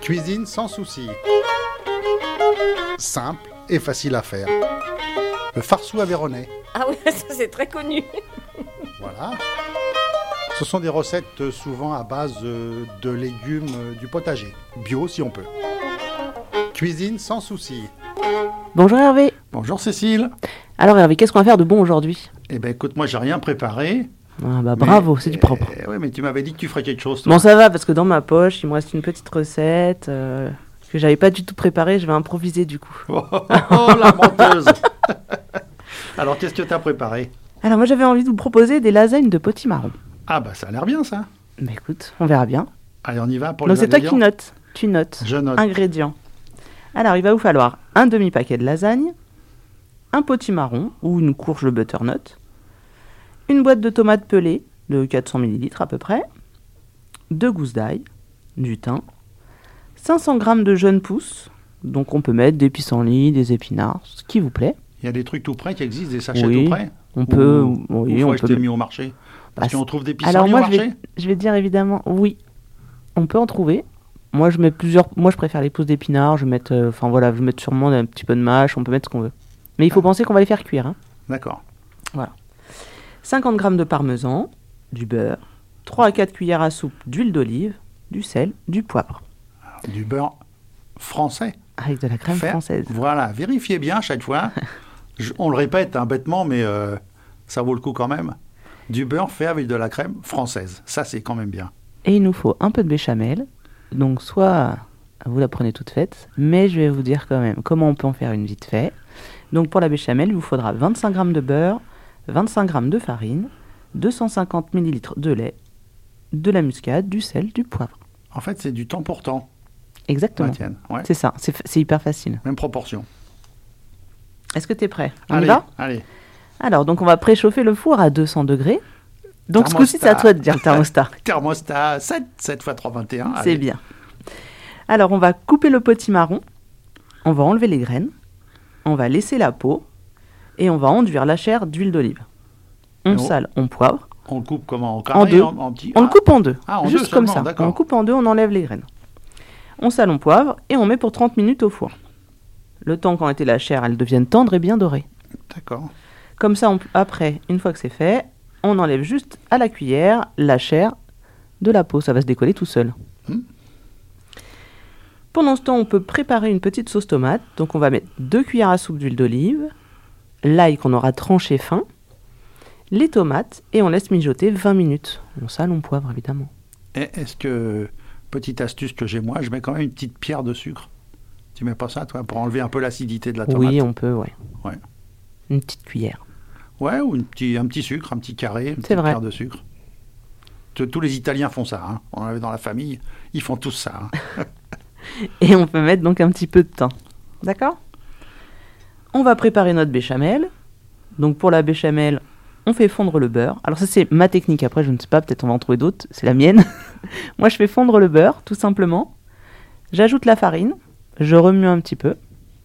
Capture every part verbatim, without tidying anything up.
Cuisine sans souci. Simple et facile à faire. Le farceau aveyronnais. Ah oui, ça c'est très connu. Voilà. Ce sont des recettes souvent à base de légumes du potager. Bio si on peut. Cuisine sans souci. Bonjour Hervé. Bonjour Cécile. Alors Hervé, qu'est-ce qu'on va faire de bon aujourd'hui ? Eh ben écoute, moi j'ai rien préparé. Ah bah bravo, c'est du propre. Eh, oui, mais tu m'avais dit que tu ferais quelque chose. Toi. Bon, ça va, parce que dans ma poche, il me reste une petite recette euh, que j'avais pas du tout préparée. Je vais improviser du coup. Oh, oh, oh la menteuse. Alors, qu'est-ce que tu as préparé ? Alors moi, j'avais envie de vous proposer des lasagnes de potimarron. Ah bah ça a l'air bien ça. Bah écoute, on verra bien. Allez, on y va pour Donc les c'est toi ingrédients. qui notes. Tu notes. Je note. Ingrédients. Alors, il va vous falloir un demi-paquet de lasagne, un potimarron ou une courge de butternut, une boîte de tomates pelées de quatre cents millilitres à peu près, deux gousses d'ail, du thym, cinq cents grammes de jeunes pousses, donc on peut mettre des pissenlits, des épinards, ce qui vous plaît. Il y a des trucs tout prêts qui existent, des sachets Oui, tout prêts. On peut, ou, oui, ou faut on acheter peut. mis au marché. Parce Bah, qu'on trouve des pissenlits Alors moi, au je marché. vais, je vais dire évidemment, oui, on peut en trouver. Moi, je mets plusieurs. Moi, je préfère les pousses d'épinards. Je vais mettre, euh, enfin voilà, je vais mettre sûrement un petit peu de mâche. On peut mettre ce qu'on veut. Mais il faut Ah. penser qu'on va les faire cuire. Hein. D'accord. cinquante grammes de parmesan, du beurre, trois à quatre cuillères à soupe d'huile d'olive, du sel, du poivre, Alors, du beurre français. avec de la crème Faire- française. Voilà, vérifiez bien à chaque fois. Je- on le répète hein, bêtement, mais euh, ça vaut le coup quand même. Du beurre fait avec de la crème française. Ça, c'est quand même bien. Et il nous faut un peu de béchamel. Donc soit vous la prenez toute faite, mais je vais vous dire quand même comment on peut en faire une vite fait. Donc pour la béchamel, il vous faudra vingt-cinq grammes de beurre, vingt-cinq grammes de farine, deux cent cinquante millilitres de lait, de la muscade, du sel, du poivre. En fait, c'est du temps pour temps. Exactement. Matienne. Ouais. C'est ça, c'est, f- c'est hyper facile. Même proportion. Est-ce que tu es prêt ? On allez, y va ? allez. Alors, donc on va préchauffer le four à deux cents degrés. Donc ce coup-ci, c'est à Thermostat. toi de dire le thermostat. Thermostat sept, sept fois trois, vingt et un. C'est allez. bien. Alors, on va couper le potimarron, on va enlever les graines, on va laisser la peau et on va enduire la chair d'huile d'olive. On Oh. sale, on poivre. On le coupe comment ? En En carré, deux. en, en petit On Ah, le coupe en deux, Ah, en juste deux comme seulement, ça. d'accord. On coupe en deux, on enlève les graines. On sale, on poivre et on met pour trente minutes au four. Le temps qu'en été la chair, elle devienne tendre et bien dorée. D'accord. Comme ça, on- après, une fois que c'est fait, on enlève juste à la cuillère la chair de la peau. Ça va se décoller tout seul. Hmm. Pendant ce temps, on peut préparer une petite sauce tomate. Donc, on va mettre deux cuillères à soupe d'huile d'olive, l'ail qu'on aura tranché fin, les tomates et on laisse mijoter vingt minutes. On sale, on poivre évidemment. Et est-ce que, petite astuce que j'ai moi, je mets quand même une petite pierre de sucre. Tu mets pas ça, toi, pour enlever un peu l'acidité de la tomate ? Oui, on peut, ouais. Ouais. Une petite cuillère. Ouais, ou une petit, un petit sucre, un petit carré, une C'est petite vrai. pierre de sucre. Tous tous les Italiens font ça. Hein. On en avait dans la famille, ils font tous ça. Hein. Et on peut mettre donc un petit peu de thym. D'accord ? On va préparer notre béchamel. Donc pour la béchamel, on fait fondre le beurre. Alors ça c'est ma technique, après je ne sais pas, peut-être on va en trouver d'autres, c'est la mienne. Moi je fais fondre le beurre, tout simplement. J'ajoute la farine, je remue un petit peu.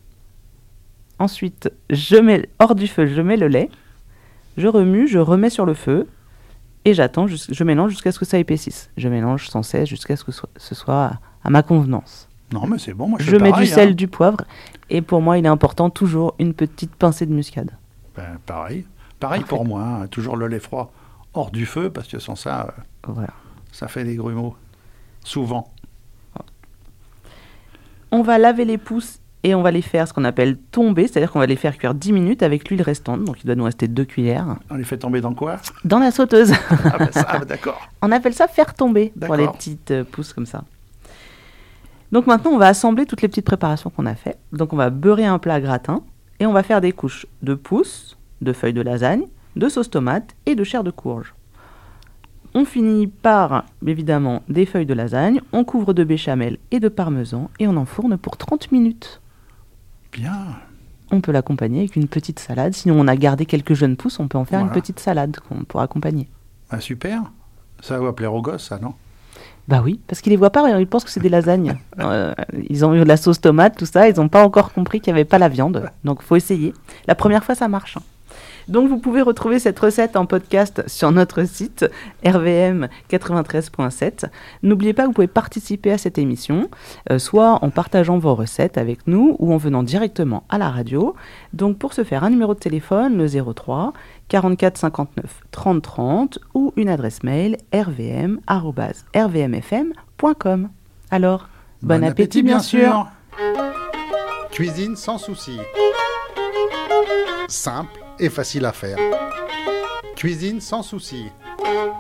Ensuite, je mets hors du feu, je mets le lait. Je remue, je remets sur le feu. Et j'attends, jus- je mélange jusqu'à ce que ça épaississe. Je mélange sans cesse jusqu'à ce que so- ce soit à- à ma convenance. Non, mais c'est bon, moi je, Je fais mets pareil, du sel, hein. du poivre. Et pour moi, il est important toujours une petite pincée de muscade. Ben, pareil. Pareil Parfait. pour moi, hein. Toujours le lait froid hors du feu, parce que sans ça, euh, Voilà. ça fait des grumeaux. Souvent. On va laver les pousses et on va les faire ce qu'on appelle tomber. C'est-à-dire qu'on va les faire cuire dix minutes avec l'huile restante. Donc il doit nous rester deux cuillères. On les fait tomber dans quoi ? Dans la sauteuse. Ah ben ça, ah ben d'accord. On appelle ça faire tomber pour D'accord. les petites euh, pousses comme ça. Donc maintenant, on va assembler toutes les petites préparations qu'on a fait. Donc on va beurrer un plat à gratin et on va faire des couches de pousses, de feuilles de lasagne, de sauce tomate et de chair de courge. On finit par, évidemment, des feuilles de lasagne, on couvre de béchamel et de parmesan et on enfourne pour trente minutes. Bien. On peut l'accompagner avec une petite salade. Sinon, on a gardé quelques jeunes pousses, on peut en faire Voilà. une petite salade qu'on pourra accompagner. Ben, super. Ça va plaire aux gosses, ça, non ? Bah oui, parce qu'ils les voient pas, ils pensent que c'est des lasagnes. Euh, ils ont eu de la sauce tomate, tout ça, ils n'ont pas encore compris qu'il n'y avait pas la viande. Donc faut essayer. La première fois, ça marche. hein. Donc vous pouvez retrouver cette recette en podcast sur notre site R V M quatre-vingt-treize point sept. N'oubliez pas que vous pouvez participer à cette émission, euh, soit en partageant vos recettes avec nous ou en venant directement à la radio. Donc pour ce faire, un numéro de téléphone, le zéro trois quarante-quatre cinquante-neuf trente trente ou une adresse mail r v m arobase r v m f m point com. Alors, bon, bon appétit, appétit bien sûr, sûr. Cuisine sans souci. Simple et facile à faire. Cuisine sans souci.